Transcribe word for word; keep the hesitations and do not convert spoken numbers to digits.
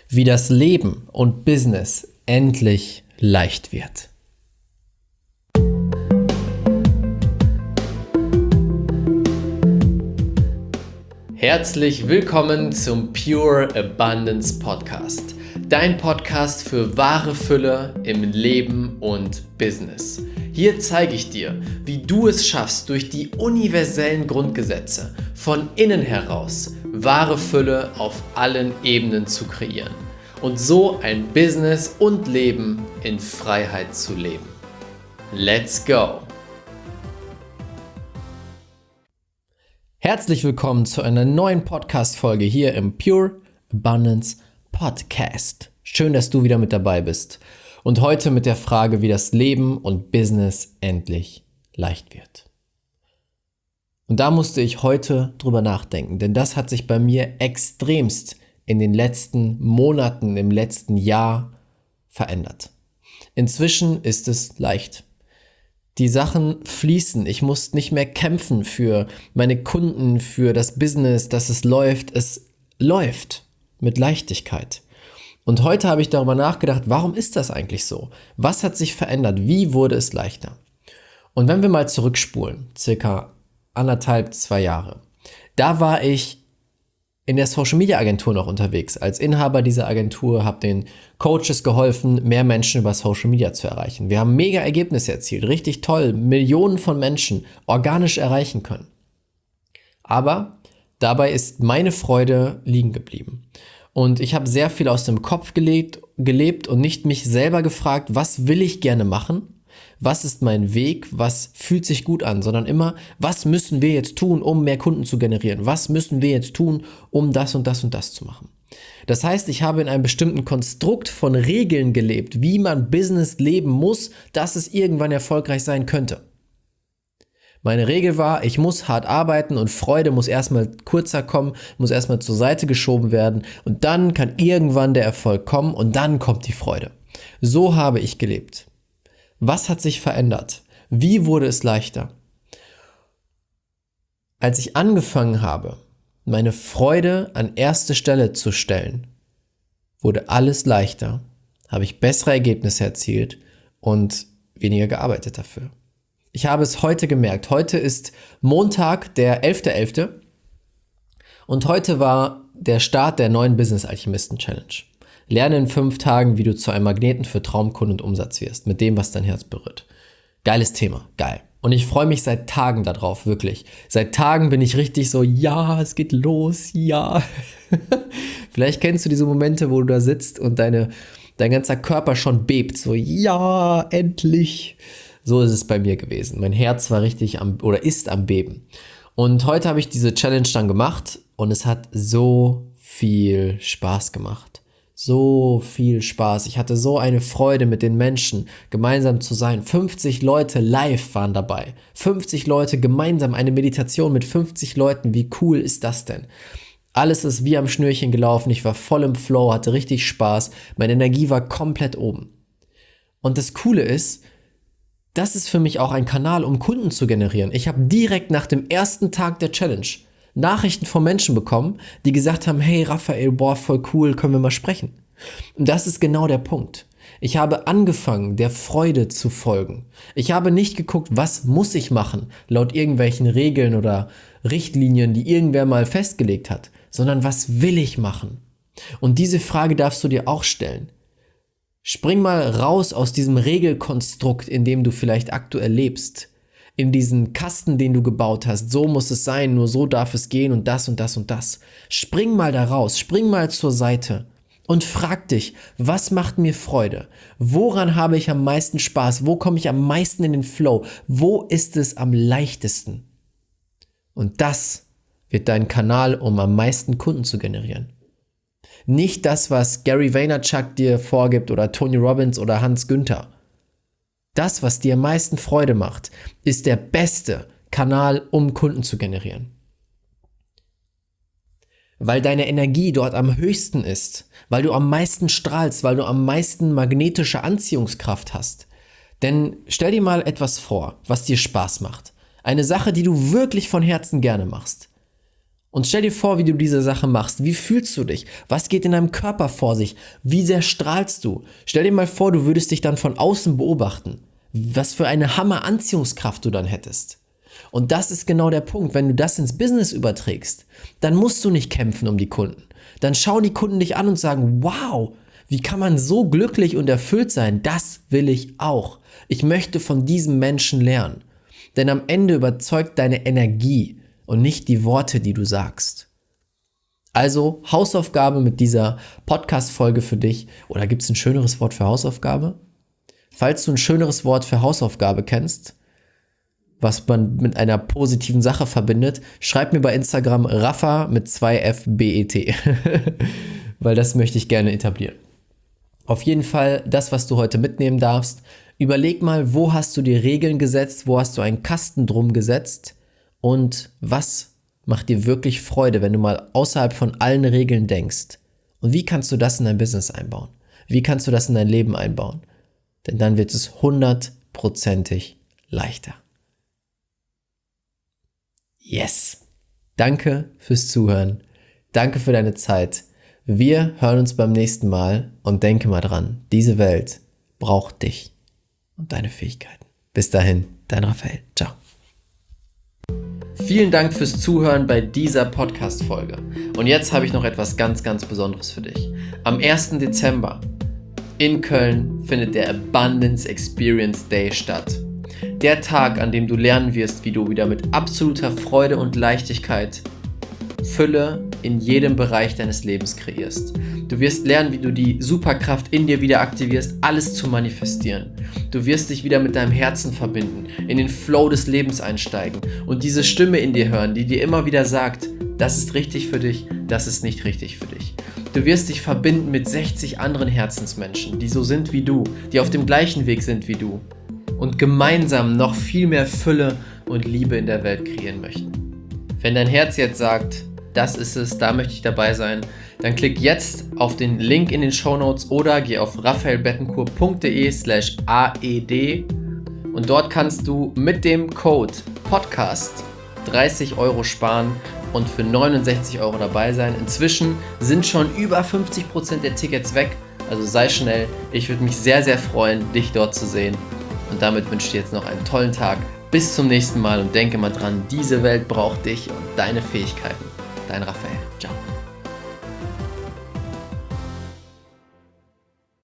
wie das Leben und Business endlich leicht wird. Herzlich willkommen zum Pure Abundance Podcast, dein Podcast für wahre Fülle im Leben und Business. Hier zeige ich dir, wie du es schaffst, durch die universellen Grundgesetze von innen heraus wahre Fülle auf allen Ebenen zu kreieren und so ein Business und Leben in Freiheit zu leben. Let's go! Herzlich willkommen zu einer neuen Podcast-Folge hier im Pure Abundance Podcast. Schön, dass du wieder mit dabei bist. Und heute mit der Frage, wie das Leben und Business endlich leicht wird. Und da musste ich heute drüber nachdenken, denn das hat sich bei mir extremst in den letzten Monaten, im letzten Jahr verändert. Inzwischen ist es leicht. Die Sachen fließen. Ich muss nicht mehr kämpfen für meine Kunden, für das Business, dass es läuft. Es läuft mit Leichtigkeit. Und heute habe ich darüber nachgedacht, warum ist das eigentlich so? Was hat sich verändert? Wie wurde es leichter? Und wenn wir mal zurückspulen, circa anderthalb, zwei Jahre, da war ich in der Social-Media-Agentur noch unterwegs. Als Inhaber dieser Agentur habe den Coaches geholfen, mehr Menschen über Social Media zu erreichen. Wir haben mega Ergebnisse erzielt, richtig toll, Millionen von Menschen organisch erreichen können. Aber dabei ist meine Freude liegen geblieben. Und ich habe sehr viel aus dem Kopf gelebt, gelebt und nicht mich selber gefragt, was will ich gerne machen? Was ist mein Weg? Was fühlt sich gut an? Sondern immer, was müssen wir jetzt tun, um mehr Kunden zu generieren? Was müssen wir jetzt tun, um das und das und das zu machen? Das heißt, ich habe in einem bestimmten Konstrukt von Regeln gelebt, wie man Business leben muss, dass es irgendwann erfolgreich sein könnte. Meine Regel war, ich muss hart arbeiten und Freude muss erstmal kurzer kommen, muss erstmal zur Seite geschoben werden und dann kann irgendwann der Erfolg kommen und dann kommt die Freude. So habe ich gelebt. Was hat sich verändert? Wie wurde es leichter? Als ich angefangen habe, meine Freude an erste Stelle zu stellen, wurde alles leichter, habe ich bessere Ergebnisse erzielt und weniger gearbeitet dafür. Ich habe es heute gemerkt. Heute ist Montag, der elfter elfter und heute war der Start der neuen Business Alchemisten Challenge. Lerne in fünf Tagen, wie du zu einem Magneten für Traumkunden und Umsatz wirst, mit dem, was dein Herz berührt. Geiles Thema, geil. Und ich freue mich seit Tagen darauf, wirklich. Seit Tagen bin ich richtig so, ja, es geht los, ja. Vielleicht kennst du diese Momente, wo du da sitzt und deine, dein ganzer Körper schon bebt, so, ja, endlich. So ist es bei mir gewesen. Mein Herz war richtig am, oder ist am Beben. Und heute habe ich diese Challenge dann gemacht und es hat so viel Spaß gemacht. So viel Spaß. Ich hatte so eine Freude, mit den Menschen gemeinsam zu sein. fünfzig Leute live waren dabei. fünfzig Leute gemeinsam, eine Meditation mit fünfzig Leuten. Wie cool ist das denn? Alles ist wie am Schnürchen gelaufen. Ich war voll im Flow, hatte richtig Spaß. Meine Energie war komplett oben. Und das Coole ist, das ist für mich auch ein Kanal, um Kunden zu generieren. Ich habe direkt nach dem ersten Tag der Challenge Nachrichten von Menschen bekommen, die gesagt haben, hey Raphael, boah, voll cool, können wir mal sprechen. Und das ist genau der Punkt. Ich habe angefangen, der Freude zu folgen. Ich habe nicht geguckt, was muss ich machen, laut irgendwelchen Regeln oder Richtlinien, die irgendwer mal festgelegt hat, sondern was will ich machen? Und diese Frage darfst du dir auch stellen. Spring mal raus aus diesem Regelkonstrukt, in dem du vielleicht aktuell lebst. In diesen Kasten, den du gebaut hast, so muss es sein, nur so darf es gehen und das und das und das. Spring mal da raus, spring mal zur Seite und frag dich, was macht mir Freude? Woran habe ich am meisten Spaß? Wo komme ich am meisten in den Flow? Wo ist es am leichtesten? Und das wird dein Kanal, um am meisten Kunden zu generieren. Nicht das, was Gary Vaynerchuk dir vorgibt oder Tony Robbins oder Hans Günther. Das, was dir am meisten Freude macht, ist der beste Kanal, um Kunden zu generieren. Weil deine Energie dort am höchsten ist, weil du am meisten strahlst, weil du am meisten magnetische Anziehungskraft hast. Denn stell dir mal etwas vor, was dir Spaß macht. Eine Sache, die du wirklich von Herzen gerne machst. Und stell dir vor, wie du diese Sache machst. Wie fühlst du dich? Was geht in deinem Körper vor sich? Wie sehr strahlst du? Stell dir mal vor, du würdest dich dann von außen beobachten. Was für eine Hammer-Anziehungskraft du dann hättest. Und das ist genau der Punkt. Wenn du das ins Business überträgst, dann musst du nicht kämpfen um die Kunden. Dann schauen die Kunden dich an und sagen, wow, wie kann man so glücklich und erfüllt sein? Das will ich auch. Ich möchte von diesem Menschen lernen. Denn am Ende überzeugt deine Energie und nicht die Worte, die du sagst. Also Hausaufgabe mit dieser Podcast-Folge für dich. Oder gibt es ein schöneres Wort für Hausaufgabe? Falls du ein schöneres Wort für Hausaufgabe kennst, was man mit einer positiven Sache verbindet, schreib mir bei Instagram Rafa mit zwei F B E T, weil das möchte ich gerne etablieren. Auf jeden Fall das, was du heute mitnehmen darfst. Überleg mal, wo hast du dir Regeln gesetzt, wo hast du einen Kasten drum gesetzt und was macht dir wirklich Freude, wenn du mal außerhalb von allen Regeln denkst. Und wie kannst du das in dein Business einbauen? Wie kannst du das in dein Leben einbauen? Denn dann wird es hundertprozentig leichter. Yes! Danke fürs Zuhören. Danke für deine Zeit. Wir hören uns beim nächsten Mal und denke mal dran, diese Welt braucht dich und deine Fähigkeiten. Bis dahin, dein Raphael. Ciao. Vielen Dank fürs Zuhören bei dieser Podcast-Folge. Und jetzt habe ich noch etwas ganz, ganz Besonderes für dich. Am ersten Dezember in Köln findet der Abundance Experience Day statt. Der Tag, an dem du lernen wirst, wie du wieder mit absoluter Freude und Leichtigkeit Fülle in jedem Bereich deines Lebens kreierst. Du wirst lernen, wie du die Superkraft in dir wieder aktivierst, alles zu manifestieren. Du wirst dich wieder mit deinem Herzen verbinden, in den Flow des Lebens einsteigen und diese Stimme in dir hören, die dir immer wieder sagt, das ist richtig für dich, das ist nicht richtig für dich. Du wirst dich verbinden mit sechzig anderen Herzensmenschen, die so sind wie du, die auf dem gleichen Weg sind wie du und gemeinsam noch viel mehr Fülle und Liebe in der Welt kreieren möchten. Wenn dein Herz jetzt sagt, das ist es, da möchte ich dabei sein, dann klick jetzt auf den Link in den Shownotes oder geh auf raphaelbettencourt.de slash aed und dort kannst du mit dem Code Podcast dreißig Euro sparen und für neunundsechzig Euro dabei sein. Inzwischen sind schon über fünfzig Prozent der Tickets weg, also sei schnell. Ich würde mich sehr, sehr freuen, dich dort zu sehen. Und damit wünsche ich dir jetzt noch einen tollen Tag. Bis zum nächsten Mal und denke mal dran, diese Welt braucht dich und deine Fähigkeiten. Dein Raphael.